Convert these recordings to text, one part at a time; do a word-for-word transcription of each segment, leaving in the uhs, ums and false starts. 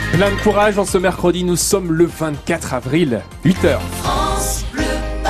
Plein de courage en ce mercredi, nous sommes le vingt-quatre avril, huit heures. France Bleu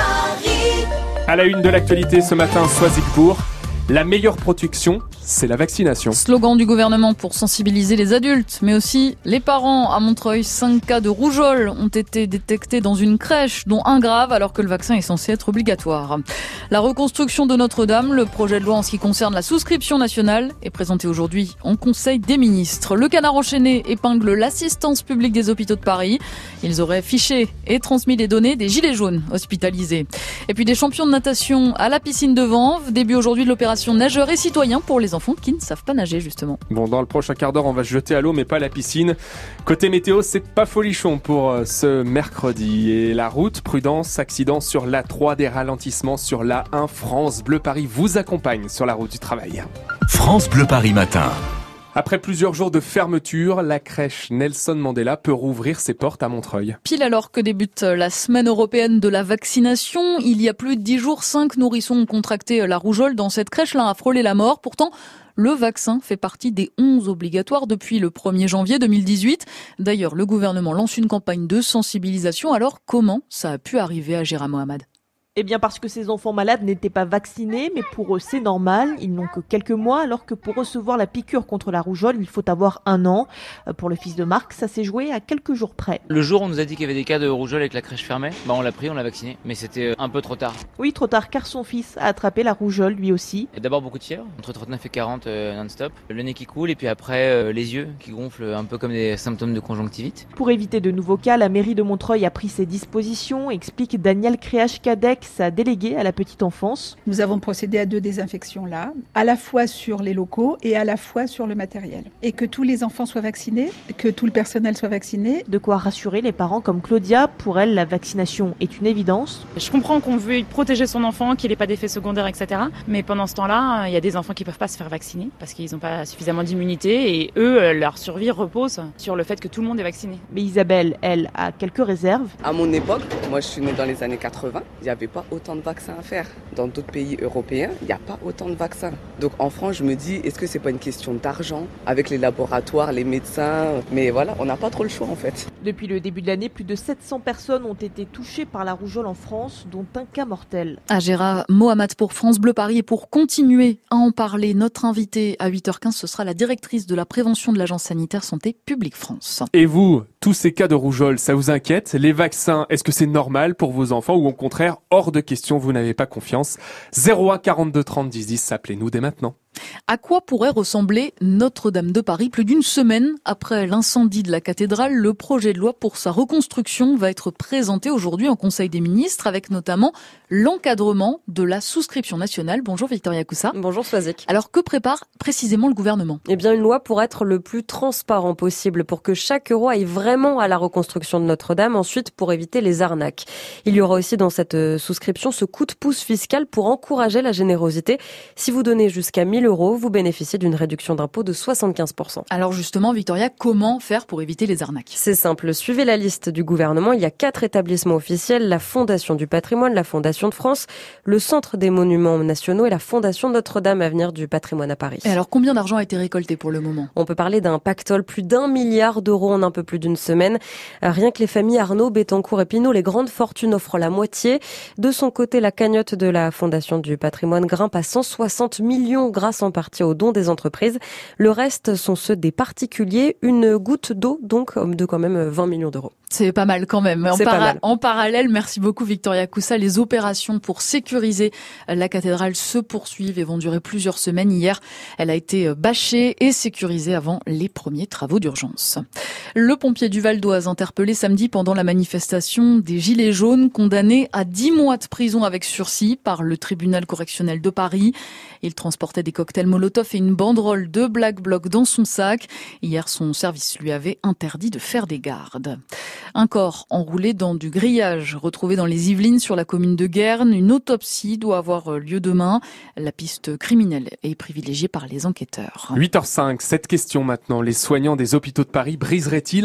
Paris. À la une de l'actualité ce matin, Soisigbourg. La meilleure protection, c'est la vaccination. Slogan du gouvernement pour sensibiliser les adultes, mais aussi les parents. À Montreuil, cinq cas de rougeole ont été détectés dans une crèche, dont un grave, alors que le vaccin est censé être obligatoire. La reconstruction de Notre-Dame, le projet de loi en ce qui concerne la souscription nationale, est présenté aujourd'hui en Conseil des ministres. Le Canard enchaîné épingle l'assistance publique des hôpitaux de Paris. Ils auraient fiché et transmis les données des gilets jaunes hospitalisés. Et puis des champions de natation à la piscine de Vanves. Début aujourd'hui de l'opération nageurs et citoyens pour les enfants qui ne savent pas nager justement. Bon, dans le prochain quart d'heure, on va se jeter à l'eau, mais pas à la piscine. Côté météo, c'est pas folichon pour ce mercredi. Et la route, prudence, accident sur l'A trois, des ralentissements sur l'A un. France Bleu Paris vous accompagne sur la route du travail. France Bleu Paris matin. Après plusieurs jours de fermeture, la crèche Nelson Mandela peut rouvrir ses portes à Montreuil. Pile alors que débute la semaine européenne de la vaccination, il y a plus de dix jours, cinq nourrissons ont contracté la rougeole dans cette crèche. L'un a frôlé la mort. Pourtant, le vaccin fait partie des onze obligatoires depuis le premier janvier deux mille dix-huit. D'ailleurs, le gouvernement lance une campagne de sensibilisation. Alors, comment ça a pu arriver à Gérard Mohamed ? Eh bien parce que ces enfants malades n'étaient pas vaccinés, mais pour eux c'est normal, ils n'ont que quelques mois, alors que pour recevoir la piqûre contre la rougeole, il faut avoir un an. Pour le fils de Marc, ça s'est joué à quelques jours près. Le jour où on nous a dit qu'il y avait des cas de rougeole avec la crèche fermée, bah on l'a pris, on l'a vacciné, mais c'était un peu trop tard. Oui, trop tard, car son fils a attrapé la rougeole lui aussi. Et d'abord beaucoup de fièvre, entre trente-neuf et quarante euh, non-stop, le nez qui coule et puis après euh, les yeux qui gonflent un peu comme des symptômes de conjonctivite. Pour éviter de nouveaux cas, la mairie de Montreuil a pris ses dispositions, explique Daniel Créache-Cadec, sa déléguée à la petite enfance. Nous avons procédé à deux désinfections là, à la fois sur les locaux et à la fois sur le matériel. Et que tous les enfants soient vaccinés, que tout le personnel soit vacciné. De quoi rassurer les parents comme Claudia. Pour elle, la vaccination est une évidence. Je comprends qu'on veut protéger son enfant, qu'il n'ait pas d'effets secondaires, et cetera. Mais pendant ce temps-là, il y a des enfants qui ne peuvent pas se faire vacciner parce qu'ils n'ont pas suffisamment d'immunité et eux, leur survie repose sur le fait que tout le monde est vacciné. Mais Isabelle, elle, a quelques réserves. À mon époque, moi je suis née dans les années quatre-vingts, il n'y avait pas autant de vaccins à faire. Dans d'autres pays européens, il n'y a pas autant de vaccins. Donc en France, je me dis, est-ce que c'est pas une question d'argent avec les laboratoires, les médecins? Mais voilà, on n'a pas trop le choix en fait. Depuis le début de l'année, plus de sept cents personnes ont été touchées par la rougeole en France, dont un cas mortel. À Gérard Mohamed pour France Bleu Paris. Et pour continuer à en parler, notre invitée à huit heures quinze, ce sera la directrice de la prévention de l'Agence sanitaire Santé publique France. Et vous, tous ces cas de rougeole, ça vous inquiète? Les vaccins, est-ce que c'est normal pour vos enfants ou au contraire, hors de question, vous n'avez pas confiance? zéro un quarante-deux trente dix dix, appelez-nous dès maintenant. À quoi pourrait ressembler Notre-Dame de Paris? Plus d'une semaine après l'incendie de la cathédrale, le projet de loi pour sa reconstruction va être présenté aujourd'hui en Conseil des ministres, avec notamment l'encadrement de la souscription nationale. Bonjour Victoria Coussa. Bonjour Soazic. Alors que prépare précisément le gouvernement? Eh bien une loi pour être le plus transparent possible, pour que chaque euro aille vraiment à la reconstruction de Notre-Dame, ensuite pour éviter les arnaques. Il y aura aussi dans cette souscription ce coup de pouce fiscal pour encourager la générosité. Si vous donnez jusqu'à mille euros, vous bénéficiez d'une réduction d'impôt de soixante-quinze pour cent. Alors justement, Victoria, comment faire pour éviter les arnaques? C'est simple, suivez la liste du gouvernement. Il y a quatre établissements officiels, la Fondation du patrimoine, la Fondation de France, le Centre des monuments nationaux et la Fondation Notre-Dame Avenir du patrimoine à Paris. Et alors combien d'argent a été récolté pour le moment? On peut parler d'un pactole, plus d'un milliard d'euros en un peu plus d'une semaine. Rien que les familles Arnaud, Bettencourt et Pinault, les grandes fortunes offrent la moitié. De son côté, la cagnotte de la Fondation du patrimoine grimpe à cent soixante millions grâce en partie aux dons des entreprises. Le reste sont ceux des particuliers. Une goutte d'eau, donc, de quand même vingt millions d'euros. C'est pas mal quand même. En, C'est para- pas mal. en parallèle, merci beaucoup Victoria Coussa. Les opérations pour sécuriser la cathédrale se poursuivent et vont durer plusieurs semaines. Hier, elle a été bâchée et sécurisée avant les premiers travaux d'urgence. Le pompier du Val d'Oise interpellé samedi pendant la manifestation des Gilets jaunes, condamné à dix mois de prison avec sursis par le tribunal correctionnel de Paris. Il transportait des cocktails Molotov et une banderole de Black Bloc dans son sac. Hier, son service lui avait interdit de faire des gardes. Un corps enroulé dans du grillage retrouvé dans les Yvelines sur la commune de Guernes. Une autopsie doit avoir lieu demain. La piste criminelle est privilégiée par les enquêteurs. huit heures cinq, cette question maintenant. Les soignants des hôpitaux de Paris briseraient-ils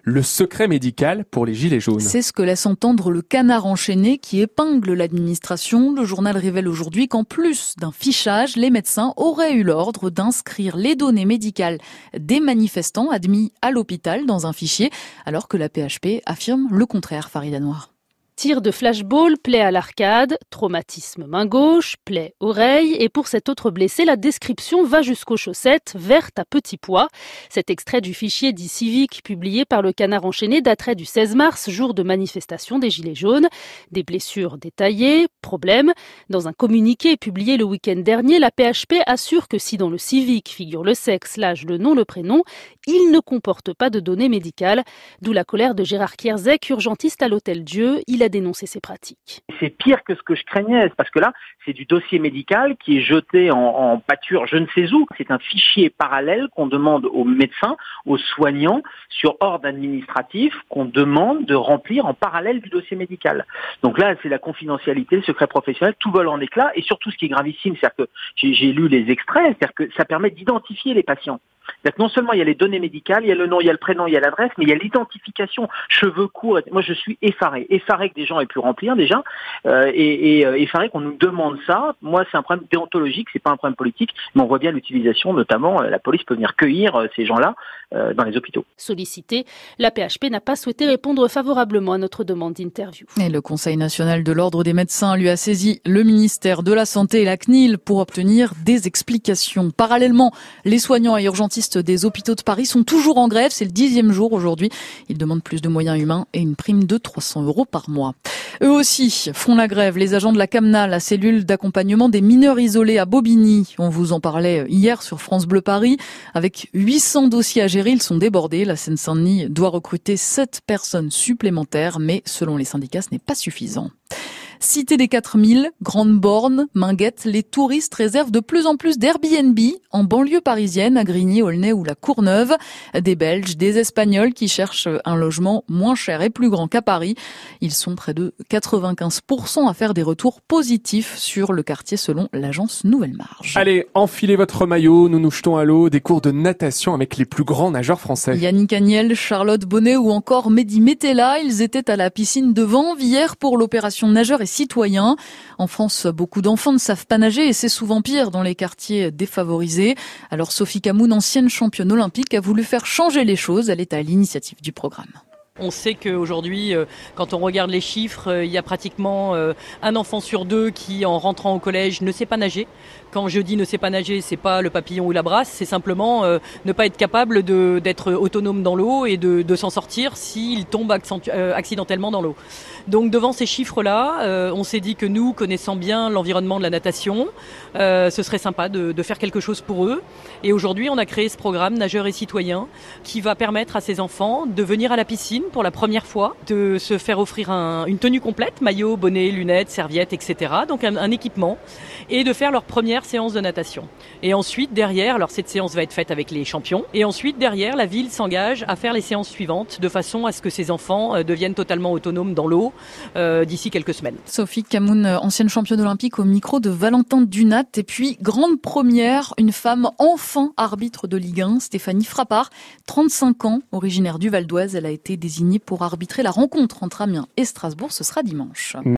le secret médical pour les gilets jaunes. C'est ce que laisse entendre le Canard enchaîné qui épingle l'administration. Le journal révèle aujourd'hui qu'en plus d'un fichage, les médecins auraient eu l'ordre d'inscrire les données médicales des manifestants admis à l'hôpital dans un fichier, alors que la P H P affirme le contraire, Farida Noir. Tir de flashball, plaie à l'arcade, traumatisme main gauche, plaie oreille, et pour cet autre blessé, la description va jusqu'aux chaussettes, vertes à petits pois. Cet extrait du fichier dit civique publié par le Canard enchaîné daterait du seize mars, jour de manifestation des Gilets jaunes. Des blessures détaillées, problème. Dans un communiqué publié le week-end dernier, la P H P assure que si dans le civique figure le sexe, l'âge, le nom, le prénom, il ne comporte pas de données médicales. D'où la colère de Gérard Kierzek, urgentiste à l'Hôtel Dieu. Il a dénoncé ces pratiques. C'est pire que ce que je craignais, parce que là, c'est du dossier médical qui est jeté en, en pâture je ne sais où. C'est un fichier parallèle qu'on demande aux médecins, aux soignants, sur ordre administratif, qu'on demande de remplir en parallèle du dossier médical. Donc là, c'est la confidentialité, le secret professionnel, tout vole en éclats. Et surtout, ce qui est gravissime, c'est-à-dire que j'ai, j'ai lu les extraits, c'est-à-dire que ça permet d'identifier les patients. C'est-à-dire que non seulement il y a les données médicales, il y a le nom, il y a le prénom, il y a l'adresse, mais il y a l'identification, cheveux courts. Moi, je suis effaré, effaré que des gens aient pu remplir déjà, euh, et, et euh, effaré qu'on nous demande ça. Moi, c'est un problème déontologique, c'est pas un problème politique, mais on voit bien l'utilisation, notamment, euh, la police peut venir cueillir euh, ces gens-là euh, dans les hôpitaux. Sollicité, la P H P n'a pas souhaité répondre favorablement à notre demande d'interview. Et le Conseil national de l'ordre des médecins lui a saisi le ministère de la Santé et la C N I L pour obtenir des explications. Parallèlement, les soignants et urgentistes des hôpitaux de Paris sont toujours en grève. C'est le dixième jour aujourd'hui. Ils demandent plus de moyens humains et une prime de trois cents euros par mois. Eux aussi font la grève. Les agents de la CAMNA, la cellule d'accompagnement des mineurs isolés à Bobigny. On vous en parlait hier sur France Bleu Paris. Avec huit cents dossiers à gérer, ils sont débordés. La Seine-Saint-Denis doit recruter sept personnes supplémentaires, mais selon les syndicats, ce n'est pas suffisant. Cité des quatre mille, Grande Borne, Minguette, les touristes réservent de plus en plus d'Airbnb en banlieue parisienne, à Grigny, Aulnay ou la Courneuve. Des Belges, des Espagnols qui cherchent un logement moins cher et plus grand qu'à Paris. Ils sont près de quatre-vingt-quinze pour cent à faire des retours positifs sur le quartier selon l'agence Nouvelle Marge. Allez, enfilez votre maillot, nous nous jetons à l'eau, des cours de natation avec les plus grands nageurs français. Yannick Agnel, Charlotte Bonnet ou encore Mehdi Metella, ils étaient à la piscine de Vanves hier pour l'opération Nageurs et citoyens. En France, beaucoup d'enfants ne savent pas nager et c'est souvent pire dans les quartiers défavorisés. Alors Sophie Camoun, ancienne championne olympique, a voulu faire changer les choses. Elle est à l'initiative du programme. On sait qu'aujourd'hui, quand on regarde les chiffres, il y a pratiquement un enfant sur deux qui, en rentrant au collège, ne sait pas nager. Quand je dis ne sait pas nager, c'est pas le papillon ou la brasse, c'est simplement euh, ne pas être capable de, d'être autonome dans l'eau et de, de s'en sortir s'il tombe accentu- euh, accidentellement dans l'eau. Donc devant ces chiffres-là, euh, on s'est dit que nous, connaissant bien l'environnement de la natation, euh, ce serait sympa de, de faire quelque chose pour eux. Et aujourd'hui, on a créé ce programme Nageurs et citoyens qui va permettre à ces enfants de venir à la piscine pour la première fois, de se faire offrir un, une tenue complète, maillot, bonnet, lunettes, serviettes, et cetera. Donc un, un équipement, et de faire leur première séance de natation. Et ensuite, derrière, alors cette séance va être faite avec les champions, et ensuite, derrière, la ville s'engage à faire les séances suivantes, de façon à ce que ces enfants euh, deviennent totalement autonomes dans l'eau euh, d'ici quelques semaines. Sophie Camoun, ancienne championne olympique au micro de Valentin Dunat. Et puis, grande première, une femme enfin arbitre de Ligue un, Stéphanie Frappard, trente-cinq ans, originaire du Val d'Oise. Elle a été désignée pour arbitrer la rencontre entre Amiens et Strasbourg. Ce sera dimanche.